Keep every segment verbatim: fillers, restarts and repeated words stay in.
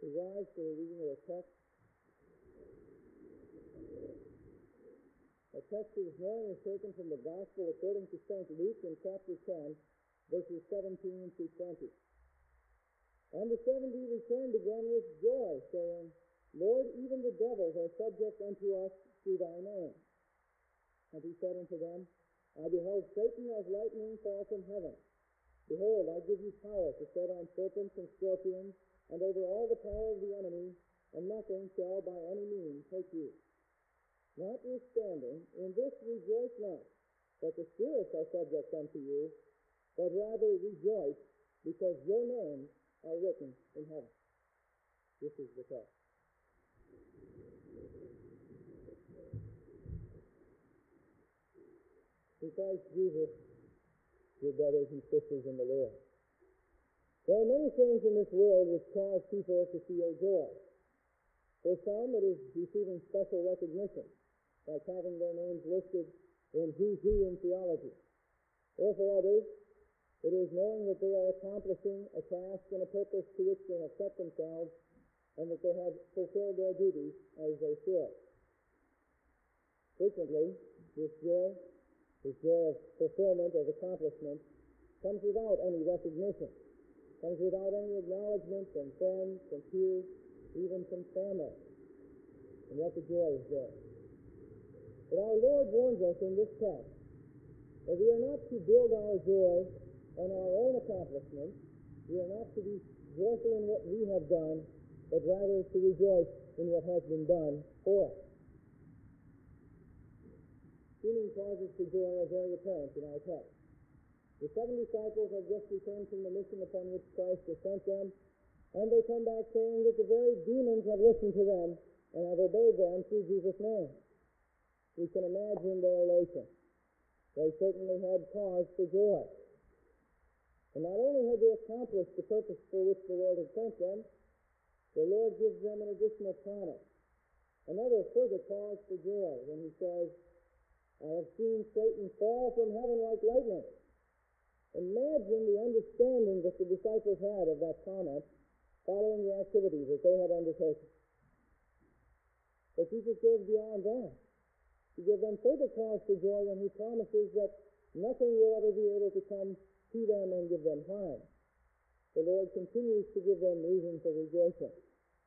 We rise for the reading of the text. The text this morning is taken from the Gospel according to Saint Luke in chapter ten, verses seventeen through twenty. And the seventy returned again with joy, saying, Lord, even the devils are subject unto us through thy name. And he said unto them, I beheld Satan as lightning fall from heaven. Behold, I give you power to tread on serpents and scorpions, and over all the power of the enemy, and nothing shall by any means hurt you. Notwithstanding, in this rejoice not, that the spirits are subject unto you, but rather rejoice, because your names are written in heaven. This is the text. In Christ Jesus, your brothers and sisters in the Lord, there are many things in this world which cause people to feel joy. For some, it is receiving special recognition, like having their names listed in Who's Who in theology. Or for others, it is knowing that they are accomplishing a task and a purpose to which they have set themselves, and that they have fulfilled their duties as they should. Frequently, this joy, this joy of fulfillment, of accomplishment, comes without any recognition, comes without any acknowledgement from friends, from peers, even from family. And yet the joy is there. But our Lord warns us in this text that we are not to build our joy on our own accomplishments. We are not to be joyful in what we have done, but rather to rejoice in what has been done for us. Seeming causes for joy are very apparent in our text. The seven disciples have just returned from the mission upon which Christ has sent them, and they come back saying that the very demons have listened to them and have obeyed them through Jesus' name. We can imagine their elation. They certainly had cause for joy. And not only had they accomplished the purpose for which the Lord had sent them, the Lord gives them an additional promise, another further cause for joy when he says, I have seen Satan fall from heaven like lightning. Imagine the understanding that the disciples had of that comment following the activities that they had undertaken. But Jesus goes beyond that. He gives them further cause for joy when he promises that nothing will ever be able to come to them and give them harm. The Lord continues to give them reason for rejoicing.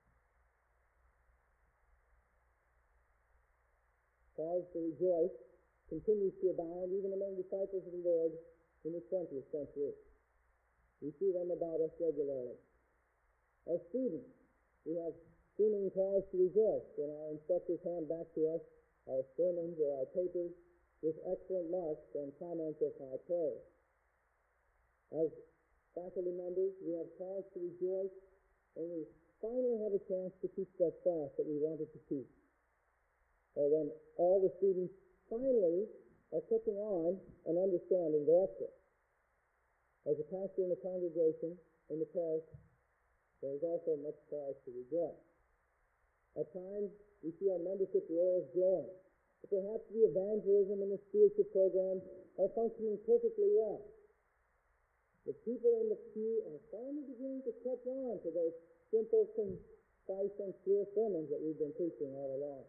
Cause to rejoice continues to abound even among disciples of the Lord in the twentieth century. We see them about us regularly. As students, we have seeming cause to rejoice when our instructors hand back to us our sermons or our papers with excellent marks and comments of high praise. As faculty members, we have cause to rejoice when we finally have a chance to teach that class that we wanted to teach, or when all the students finally are catching on and understanding the lecture. As a pastor in the congregation in the parish, there is also much cause to rejoice. At times, we see our membership rolls growing, but perhaps the evangelism and the stewardship programs are functioning perfectly well. The people in the pew are finally beginning to catch on to those simple, concise, and clear sermons that we've been preaching all along.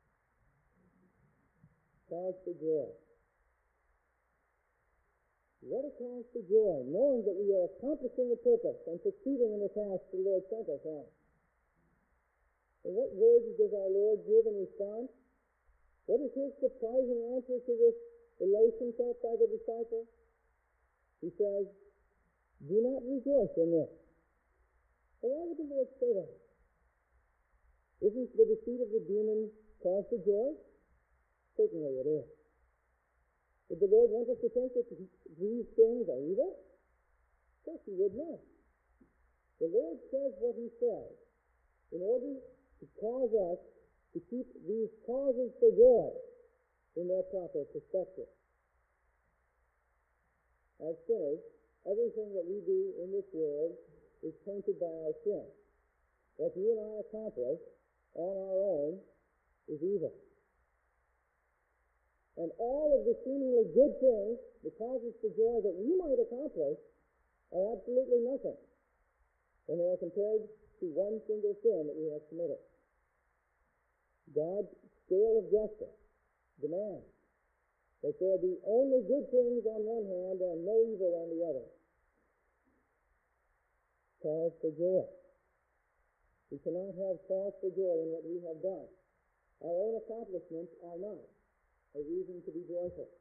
Cause for joy. What a cause for joy, knowing that we are accomplishing the purpose and succeeding in the task the Lord sent us on. And what words does our Lord give in response? What is his surprising answer to this elation felt by the disciples? He says, do not rejoice in this. Well, why would the Lord say that? Isn't the defeat of the demons cause for joy? Certainly it is. Would the Lord want us to think that these things are evil? Of course he would not. The Lord says what he says in order to cause us to keep these causes for joy in their proper perspective. As sinners, everything that we do in this world is tainted by our sin. What you and I accomplish on our own is evil. And all of the seemingly good things, the causes for joy that we might accomplish, are absolutely nothing. when they are compared to one single sin that we have committed. God's scale of justice demands that there be only good things on one hand and no evil on the other. Cause for joy. We cannot have cause for joy in what we have done. Our own accomplishments are not a reason to be joyful.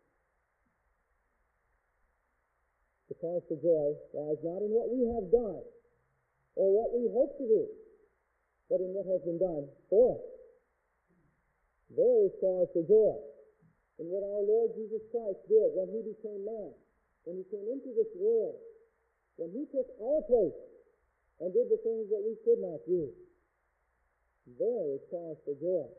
The cause for joy lies not in what we have done or what we hope to do, but in what has been done for us. There is cause for joy in what our Lord Jesus Christ did when he became man, when he came into this world, when he took our place and did the things that we could not do. There is cause for joy.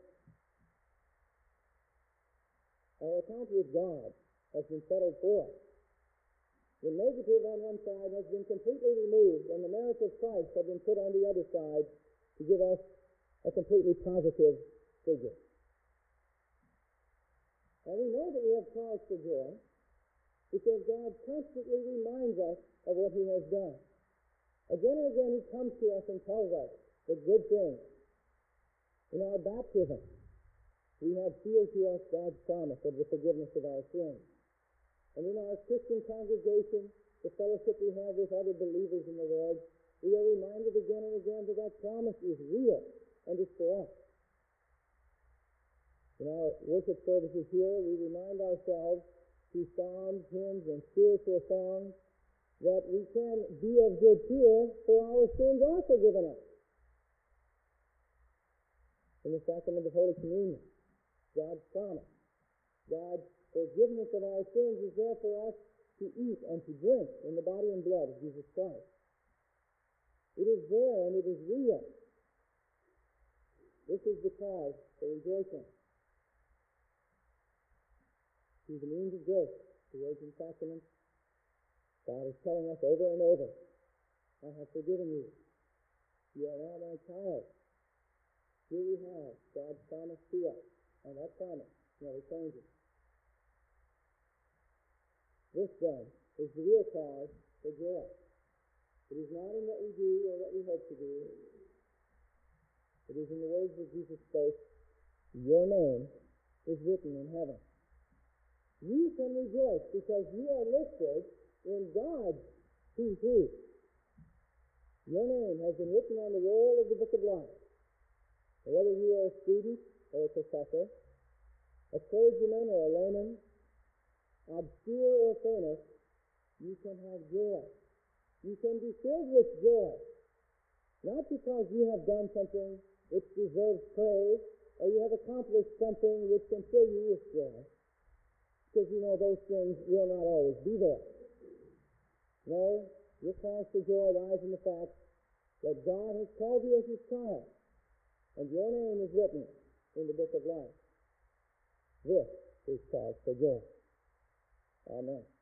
Our account with God has been settled for us. The negative on one side has been completely removed, and the merits of Christ have been put on the other side to give us a completely positive figure. And we know that we have cause for joy because God constantly reminds us of what he has done. Again and again he comes to us and tells us the good things. In our baptism, we have sealed to us God's promise of the forgiveness of our sins. And in our Christian congregation, the fellowship we have with other believers in the Lord, we are reminded again and again that that promise is real and is for us. In our worship services here, we remind ourselves through psalms, hymns, and spiritual songs that we can be of good cheer, for our sins are forgiven us. In the sacrament of Holy Communion, God's promise, God's forgiveness of our sins is there for us to eat and to drink in the body and blood of Jesus Christ. It is there and it is real. This is the cause for rejoicing. Through the means of grace, the Virgin Sacrament, God is telling us over and over, I have forgiven you. You are now my child. Here we have God's promise to us, and that promise never changes. This, then, is the real cause for joy. It is not in what we do or what we hope to do. It is in the words that Jesus spoke, your name is written in heaven. You can rejoice because you are listed in God's who's who. Your name has been written on the roll of the book of life. Whether you are a student or a professor, a clergyman or a layman, obscure or famous, you can have joy. You can be filled with joy. Not because you have done something which deserves praise, or you have accomplished something which can fill you with joy. Because you know those things will not always be there. No, your cause for joy lies in the fact that God has called you as his child, and your name is written in the book of life. This is cause for joy. Amen.